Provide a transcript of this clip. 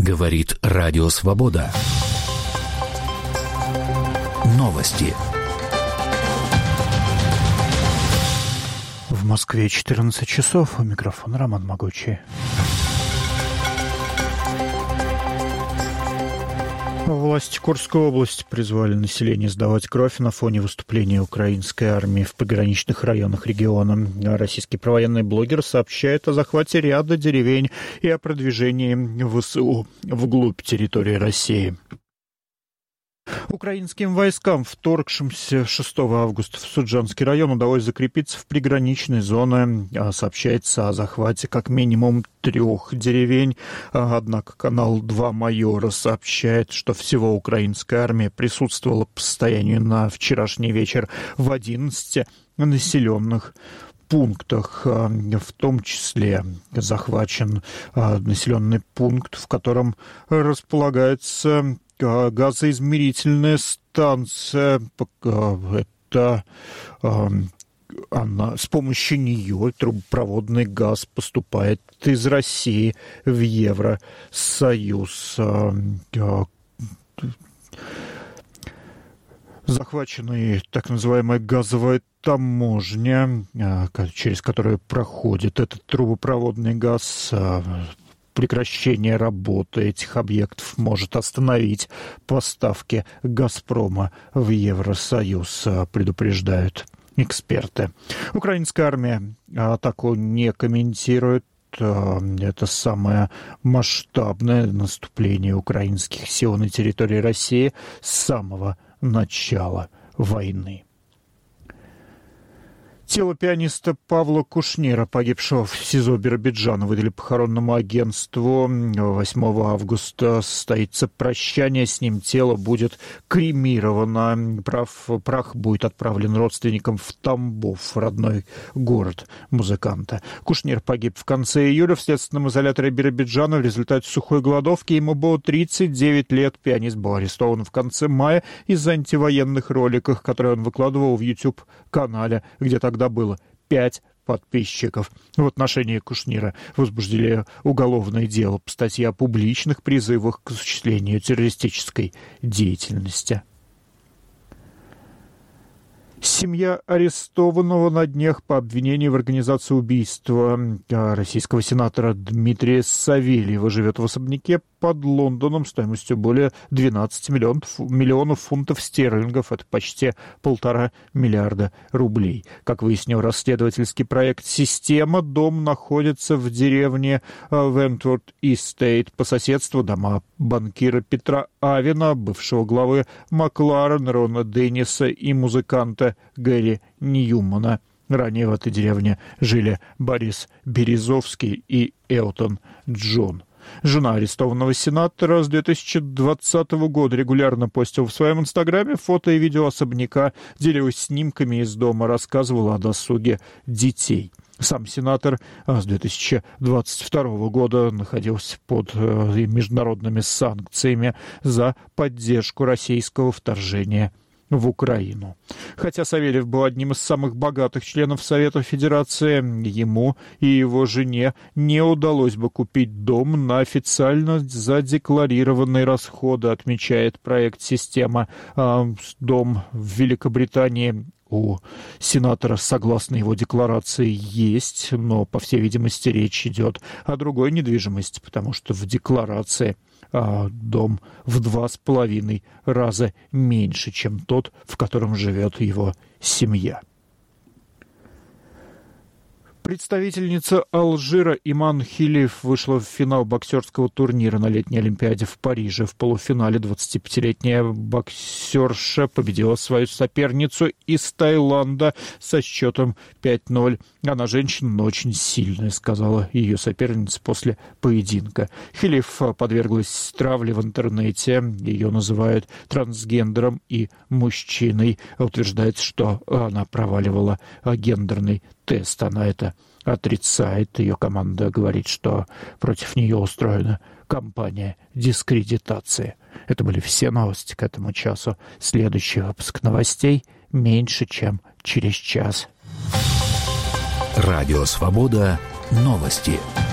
Говорит Радио Свобода. Новости. В Москве 14 часов. У микрофона Роман Могучий. Власти Курской области призвали население сдавать кровь на фоне выступления украинской армии в пограничных районах региона. Российский провоенный блогер сообщает о захвате ряда деревень и о продвижении ВСУ вглубь территории России. Украинским войскам, вторгшимся 6 августа в Суджанский район, удалось закрепиться в приграничной зоне. Сообщается о захвате как минимум 3 деревень. Однако канал «Два майора» сообщает, что всего украинская армия присутствовала по состоянию на вчерашний вечер в 11 населенных пунктах, в том числе захвачен населенный пункт, в котором располагается газоизмерительная станция. Это с помощью нее трубопроводный газ поступает из России в Евросоюз. Захвачена так называемая газовая таможня, через которую проходит этот трубопроводный газ. Прекращение работы этих объектов может остановить поставки «Газпрома» в Евросоюз, предупреждают эксперты. Украинская армия атаку не комментирует. Это самое масштабное наступление украинских сил на территории России с самого начала войны. Тело пианиста Павла Кушнира, погибшего в СИЗО Биробиджана, выдали похоронному агентству. 8 августа состоится прощание с ним. Тело будет кремировано. Прах будет отправлен родственникам в Тамбов, родной город музыканта. Кушнир погиб в конце июля в следственном изоляторе Биробиджана в результате сухой голодовки. Ему было 39 лет. Пианист был арестован в конце мая из-за антивоенных роликов, которые он выкладывал в YouTube-канале, где тогда было 5 подписчиков. В отношении Кушнира возбудили уголовное дело по статье о публичных призывах к осуществлению террористической деятельности. Семья арестованного на днях по обвинению в организации убийства российского сенатора Дмитрия Савельева живет в особняке под Лондоном стоимостью более 12 миллионов фунтов стерлингов. Это почти 1,5 миллиарда рублей. Как выяснил расследовательский проект «Система», дом находится в деревне Вентворд Эстейт. По соседству дома банкира Петра Авина, бывшего главы Макларен, Рона Денниса и музыканта Гэри Ньюмана. Ранее в этой деревне жили Борис Березовский и Элтон Джон. Жена арестованного сенатора с 2020 года регулярно постила в своем инстаграме фото и видео особняка, делилась снимками из дома, рассказывала о досуге детей. Сам сенатор с 2022 года находился под международными санкциями за поддержку российского вторжения в Украину. Хотя Савельев был одним из самых богатых членов Совета Федерации, ему и его жене не удалось бы купить дом на официально задекларированные расходы, отмечает проект «Система». Дом в Великобритании у сенатора, согласно его декларации, есть, но, по всей видимости, речь идет о другой недвижимости, потому что в декларации дом в 2,5 раза меньше, чем тот, в котором живет его семья. Представительница Алжира Иман Хилиев вышла в финал боксерского турнира на летней Олимпиаде в Париже. В полуфинале 25-летняя боксерша победила свою соперницу из Таиланда со счетом 5-0. Она женщина, но очень сильная, сказала ее соперница после поединка. Хилиев подверглась травле в интернете. Ее называют трансгендером и мужчиной. Утверждается, что она проваливала гендерный тест. Она это отрицает. Ее команда говорит, что против нее устроена кампания дискредитации. Это были все новости к этому часу. Следующий выпуск новостей меньше, чем через час. Радио Свобода. Новости.